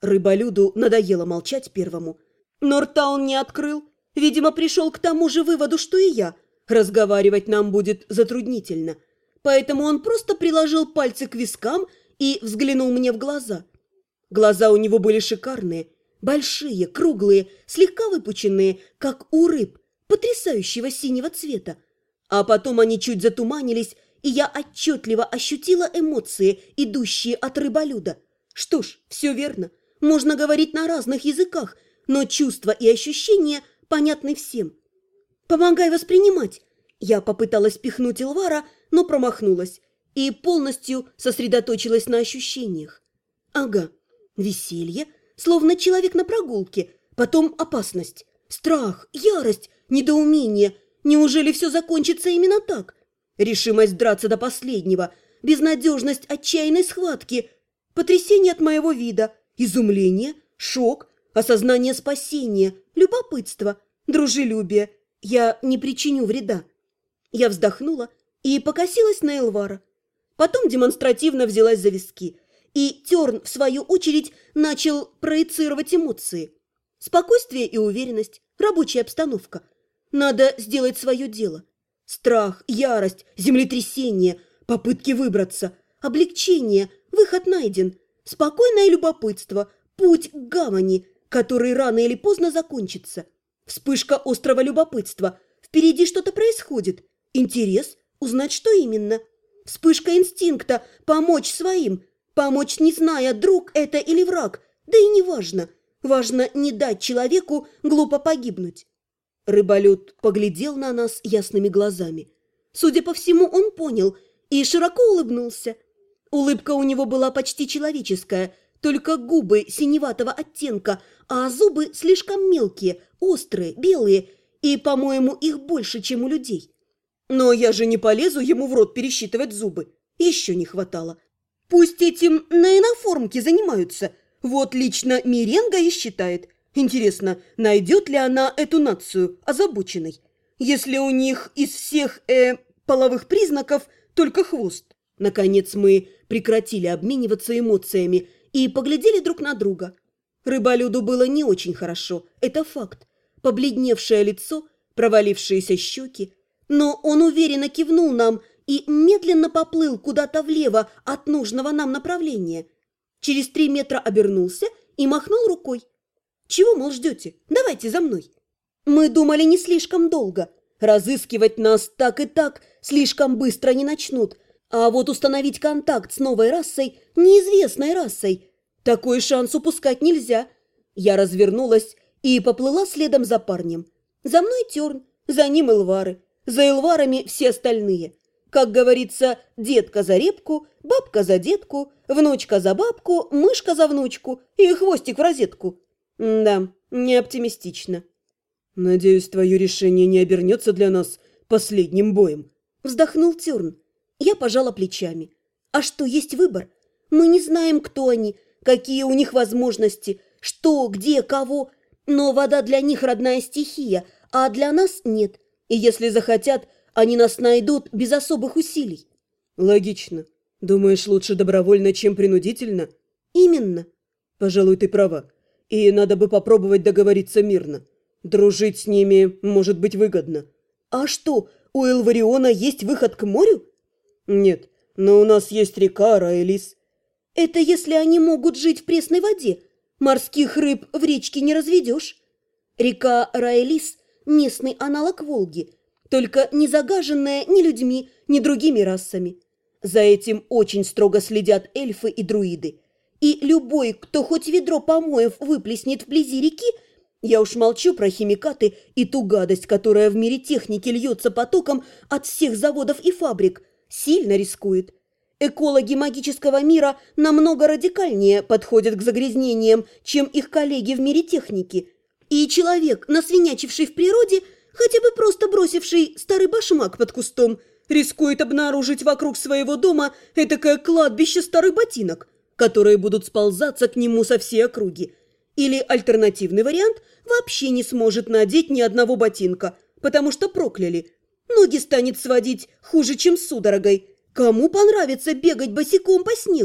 Рыболюду надоело молчать первому. Но рта он не открыл. Видимо, пришел к тому же выводу, что и я. Разговаривать нам будет затруднительно. Поэтому он просто приложил пальцы к вискам и взглянул мне в глаза. Глаза у него были шикарные, большие, круглые, слегка выпученные, как у рыб, потрясающего синего цвета. А потом они чуть затуманились, и я отчетливо ощутила эмоции, идущие от рыболюда. Что ж, все верно. Можно говорить на разных языках, но чувства и ощущения понятны всем. «Помогай воспринимать!» Я попыталась пихнуть Эльвара, но промахнулась и полностью сосредоточилась на ощущениях. Ага, веселье, словно человек на прогулке, потом опасность, страх, ярость, недоумение. Неужели все закончится именно так? Решимость драться до последнего, безнадежность отчаянной схватки, потрясение от моего вида, изумление, шок, осознание спасения, любопытство, дружелюбие. Я не причиню вреда. Я вздохнула и покосилась на Эльвара. Потом демонстративно взялась за виски. И Терн, в свою очередь, начал проецировать эмоции. Спокойствие и уверенность, рабочая обстановка. Надо сделать свое дело. Страх, ярость, землетрясение, попытки выбраться, облегчение, выход найден. Спокойное любопытство, путь к гавани, который рано или поздно закончится. Вспышка острого любопытства. Впереди что-то происходит. Интерес, узнать, что именно. Вспышка инстинкта, помочь своим. Помочь, не зная, друг это или враг. Да и не важно. Важно не дать человеку глупо погибнуть. Рыболюд поглядел на нас ясными глазами. Судя по всему, он понял и широко улыбнулся. Улыбка у него была почти человеческая, только губы синеватого оттенка, а зубы слишком мелкие, острые, белые, и, по-моему, их больше, чем у людей. Но я же не полезу ему в рот пересчитывать зубы. Еще не хватало. Пусть этим на иноформке занимаются. Вот лично Меренга и считает. Интересно, найдет ли она эту нацию озабоченной, если у них из всех половых признаков только хвост? Наконец мы прекратили обмениваться эмоциями и поглядели друг на друга. Рыболюду было не очень хорошо, это факт. Побледневшее лицо, провалившиеся щеки. Но он уверенно кивнул нам и медленно поплыл куда-то влево от нужного нам направления. Через 3 метра обернулся и махнул рукой. «Чего, мол, ждете? Давайте за мной». Мы думали не слишком долго. Разыскивать нас так и так слишком быстро не начнут. А вот установить контакт с новой расой, неизвестной расой, такой шанс упускать нельзя. Я развернулась и поплыла следом за парнем. За мной Терн, за ним Эльвары, за Эльварами все остальные. Как говорится, детка за репку, бабка за детку, внучка за бабку, мышка за внучку и хвостик в розетку. Да, не оптимистично. «Надеюсь, твое решение не обернется для нас последним боем», — вздохнул Терн. Я пожала плечами. А что, есть выбор? Мы не знаем, кто они, какие у них возможности, что, где, кого. Но вода для них родная стихия, а для нас нет. И если захотят, они нас найдут без особых усилий. Логично. Думаешь, лучше добровольно, чем принудительно? Именно. Пожалуй, ты права. И надо бы попробовать договориться мирно. Дружить с ними может быть выгодно. А что, у Эльвариона есть выход к морю? Нет, но у нас есть река Раэлис. Это если они могут жить в пресной воде. Морских рыб в речке не разведешь. Река Раэлис – местный аналог Волги, только не загаженная ни людьми, ни другими расами. За этим очень строго следят эльфы и друиды. И любой, кто хоть ведро помоев выплеснет вблизи реки, я уж молчу про химикаты и ту гадость, которая в мире техники льется потоком от всех заводов и фабрик, сильно рискует. Экологи магического мира намного радикальнее подходят к загрязнениям, чем их коллеги в мире техники. И человек, насвинячивший в природе, хотя бы просто бросивший старый башмак под кустом, рискует обнаружить вокруг своего дома этакое кладбище старых ботинок, которые будут сползаться к нему со всей округи. Или альтернативный вариант вообще не сможет надеть ни одного ботинка, потому что прокляли. Ноги станет сводить хуже, чем судорогой. Кому понравится бегать босиком по снегу?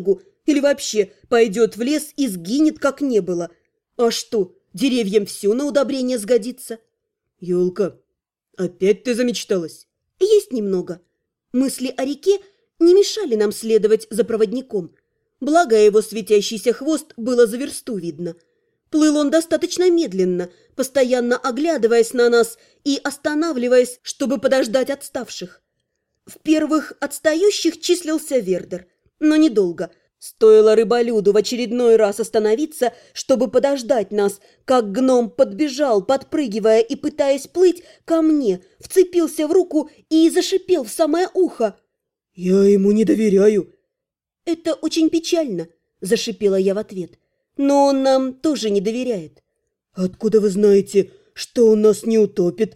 Или вообще пойдет в лес и сгинет, как не было. А что, деревьям все на удобрение сгодится? Ёлка, опять ты замечталась? Есть немного. Мысли о реке не мешали нам следовать за проводником. Благо его светящийся хвост было за версту видно. Плыл он достаточно медленно, постоянно оглядываясь на нас и останавливаясь, чтобы подождать отставших. В первых отстающих числился Вердер, но недолго. Стоило рыболюду в очередной раз остановиться, чтобы подождать нас, как гном подбежал, подпрыгивая и пытаясь плыть ко мне, вцепился в руку и зашипел в самое ухо. «Я ему не доверяю». «Это очень печально», – зашипела я в ответ. «Но он нам тоже не доверяет». «Откуда вы знаете, что он нас не утопит?»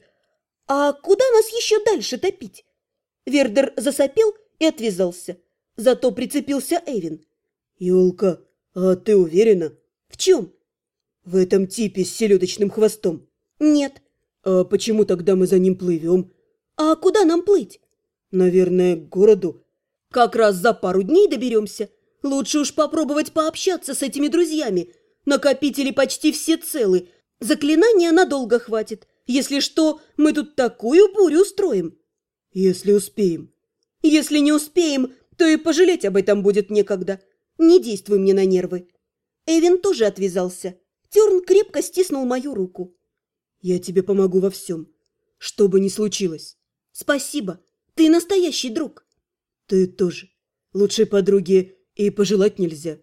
«А куда нас еще дальше топить?» Вердер засопел и отвязался. Зато прицепился Эвин. «Ёлка, а ты уверена?» «В чем?» «В этом типе с селедочным хвостом». «Нет». «А почему тогда мы за ним плывем?» «А куда нам плыть?» «Наверное, к городу». «Как раз за пару дней доберемся. Лучше уж попробовать пообщаться с этими друзьями. Накопители почти все целы. Заклинания надолго хватит. Если что, мы тут такую бурю устроим». «Если успеем». «Если не успеем, то и пожалеть об этом будет некогда. Не действуй мне на нервы». Эвин тоже отвязался. Терн крепко стиснул мою руку. «Я тебе помогу во всем, что бы ни случилось». «Спасибо. Ты настоящий друг». «Ты тоже. Лучшей подруги и пожелать нельзя».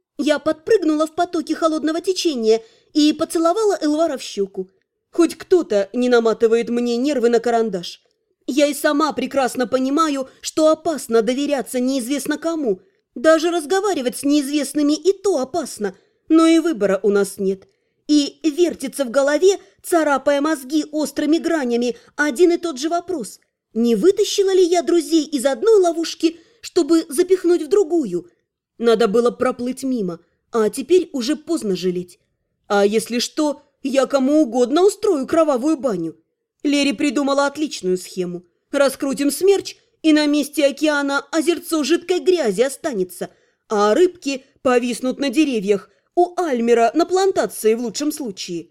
Я подпрыгнула в потоке холодного течения и поцеловала Элвара в щеку. Хоть кто-то не наматывает мне нервы на карандаш. Я и сама прекрасно понимаю, что опасно доверяться неизвестно кому. Даже разговаривать с неизвестными и то опасно. Но и выбора у нас нет. И вертится в голове, царапая мозги острыми гранями, один и тот же вопрос. Не вытащила ли я друзей из одной ловушки, чтобы запихнуть в другую? Надо было проплыть мимо, а теперь уже поздно жалеть. А если что, я кому угодно устрою кровавую баню. Лери придумала отличную схему. Раскрутим смерч, и на месте океана озерцо жидкой грязи останется, а рыбки повиснут на деревьях, у Альмера на плантации в лучшем случае.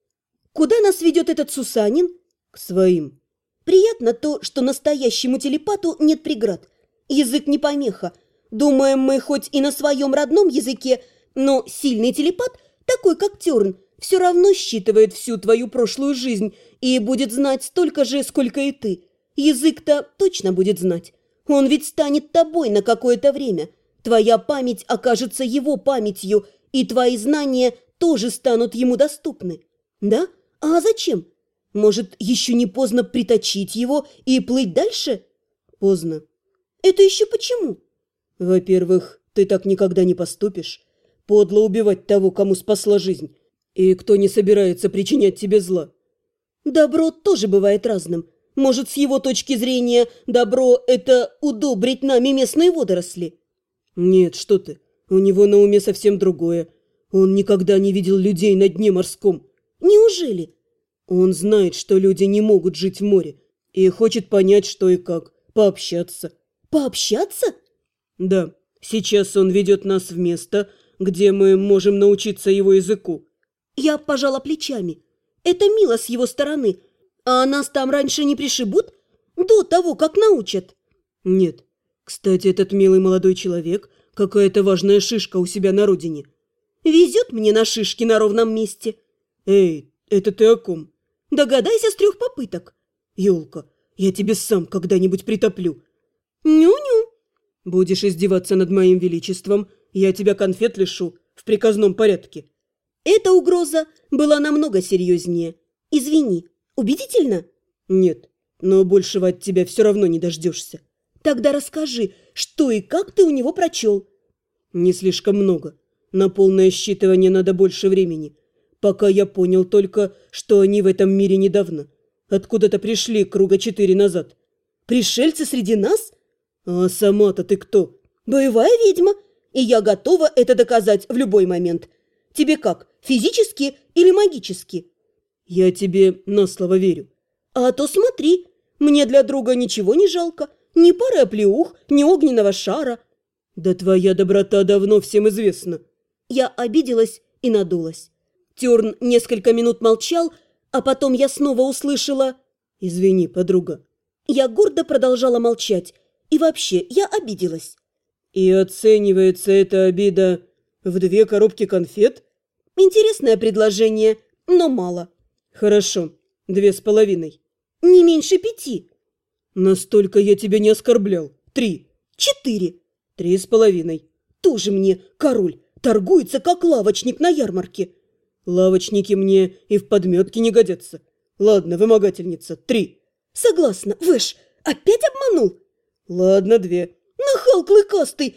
Куда нас ведет этот Сусанин? К своим. Приятно то, что настоящему телепату нет преград. Язык не помеха. Думаем мы хоть и на своем родном языке, но сильный телепат, такой как Терн, все равно считывает всю твою прошлую жизнь и будет знать столько же, сколько и ты. Язык-то точно будет знать. Он ведь станет тобой на какое-то время. Твоя память окажется его памятью, и твои знания тоже станут ему доступны. Да? А зачем? Может, еще не поздно приточить его и плыть дальше? Поздно. Это еще почему? Во-первых, ты так никогда не поступишь. Подло убивать того, кому спасла жизнь, и кто не собирается причинять тебе зла. Добро тоже бывает разным. Может, с его точки зрения, добро – это удобрить нами местные водоросли? Нет, что ты. У него на уме совсем другое. Он никогда не видел людей на дне морском. Неужели? Он знает, что люди не могут жить в море, и хочет понять, что и как, пообщаться. Пообщаться? Да, сейчас он ведет нас в место, где мы можем научиться его языку. Я пожала плечами. Это мило с его стороны. А нас там раньше не пришибут? До того, как научат? Нет. Кстати, этот милый молодой человек – какая-то важная шишка у себя на родине. Везет мне на шишки на ровном месте. Эй, это ты о ком? Догадайся с 3 попыток. Ёлка, я тебе сам когда-нибудь притоплю. Ню-ню. Будешь издеваться над моим величеством, я тебя конфет лишу в приказном порядке. Эта угроза была намного серьезнее. Извини, убедительно? Нет, но большего от тебя все равно не дождешься. Тогда расскажи, что и как ты у него прочел? Не слишком много. На полное считывание надо больше времени. Пока я понял только, что они в этом мире недавно. Откуда-то пришли круга 4 назад. Пришельцы среди нас? А сама-то ты кто? Боевая ведьма, и я готова это доказать в любой момент. Тебе как, физически или магически? Я тебе на слово верю. А то смотри, мне для друга ничего не жалко. Ни пары оплеух, ни огненного шара. Да твоя доброта давно всем известна. Я обиделась и надулась. Терн несколько минут молчал, а потом я снова услышала: «Извини, подруга». Я гордо продолжала молчать. И вообще, я обиделась. «И оценивается эта обида в 2 коробки конфет?» Интересное предложение, но мало. «Хорошо, 2,5. Не меньше 5. Настолько я тебя не оскорблял. 3. 4. 3,5. Тоже мне король. Торгуется, как лавочник на ярмарке. Лавочники мне и в подметке не годятся. Ладно, вымогательница, 3. Согласна. Выш, опять обманул? Ладно, 2. Нахал клыкастый.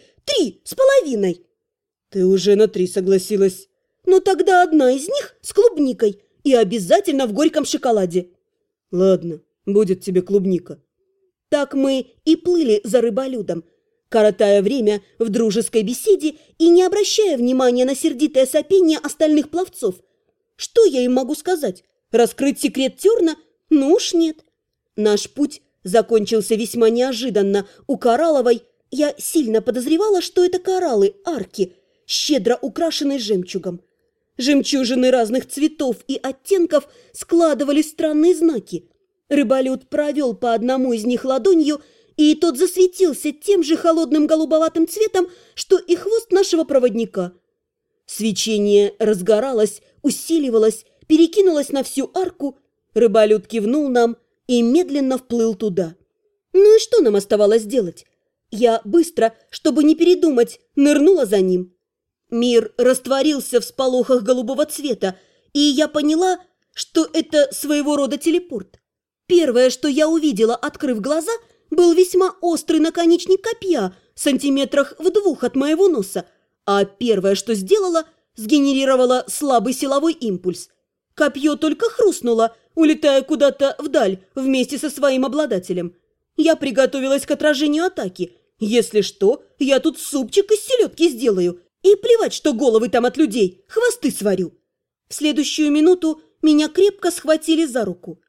3,5. Ты уже на 3 согласилась. Но тогда одна из них с клубникой и обязательно в горьком шоколаде. Ладно, будет тебе клубника. Так мы и плыли за рыболюдом, коротая время в дружеской беседе и не обращая внимания на сердитое сопение остальных пловцов. Что я им могу сказать? Раскрыть секрет Терна? Ну уж нет. Наш путь закончился весьма неожиданно. У коралловой я сильно подозревала, что это кораллы, арки, щедро украшенные жемчугом. Жемчужины разных цветов и оттенков складывали странные знаки. Рыболюд провел по одному из них ладонью, и тот засветился тем же холодным голубоватым цветом, что и хвост нашего проводника. Свечение разгоралось, усиливалось, перекинулось на всю арку. Рыболюд кивнул нам и медленно вплыл туда. Ну и что нам оставалось делать? Я быстро, чтобы не передумать, нырнула за ним. Мир растворился в сполохах голубого цвета, и я поняла, что это своего рода телепорт. Первое, что я увидела, открыв глаза, был весьма острый наконечник копья, сантиметрах в 2 от моего носа, а первое, что сделала, сгенерировала слабый силовой импульс. Копье только хрустнуло, улетая куда-то вдаль вместе со своим обладателем. Я приготовилась к отражению атаки. Если что, я тут супчик из селедки сделаю. И плевать, что головы там от людей, хвосты сварю. В следующую минуту меня крепко схватили за руку.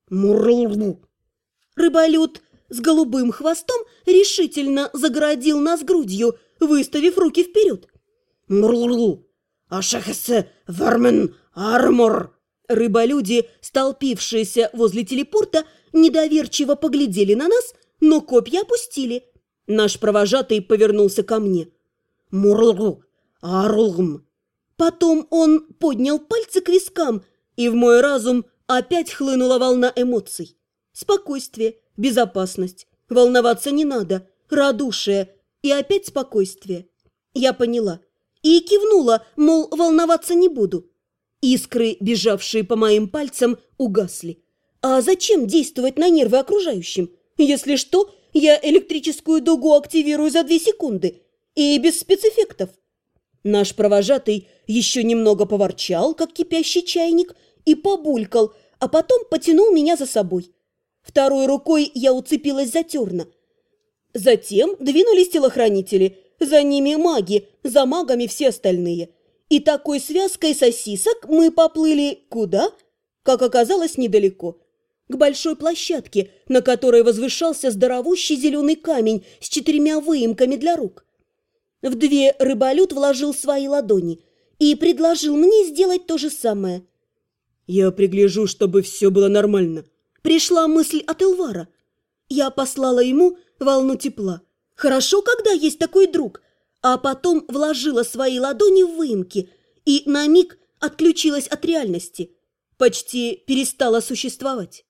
Мурлу. Рыболюд с голубым хвостом решительно загородил нас грудью, выставив руки вперед. Мурлу. Ашахасе вармен армор. Рыболюди, столпившиеся возле телепорта, недоверчиво поглядели на нас, но копья опустили. Наш провожатый повернулся ко мне. Мурлу. Арлгм. Потом он поднял пальцы к вискам, и в мой разум опять хлынула волна эмоций. Спокойствие, безопасность, волноваться не надо, радушие и опять спокойствие. Я поняла и кивнула, мол, волноваться не буду. Искры, бежавшие по моим пальцам, угасли. А зачем действовать на нервы окружающим? Если что, я электрическую дугу активирую за 2 секунды и без спецэффектов. Наш провожатый еще немного поворчал, как кипящий чайник, и побулькал, а потом потянул меня за собой. Второй рукой я уцепилась за терна. Затем двинулись телохранители, за ними маги, за магами все остальные. И такой связкой сосисок мы поплыли куда? Как оказалось, недалеко. К большой площадке, на которой возвышался здоровущий зеленый камень с 4 выемками для рук. В 2 рыболюд вложил свои ладони и предложил мне сделать то же самое. «Я пригляжу, чтобы все было нормально». Пришла мысль от Элвара. Я послала ему волну тепла. Хорошо, когда есть такой друг. А потом вложила свои ладони в выемки и на миг отключилась от реальности. Почти перестала существовать.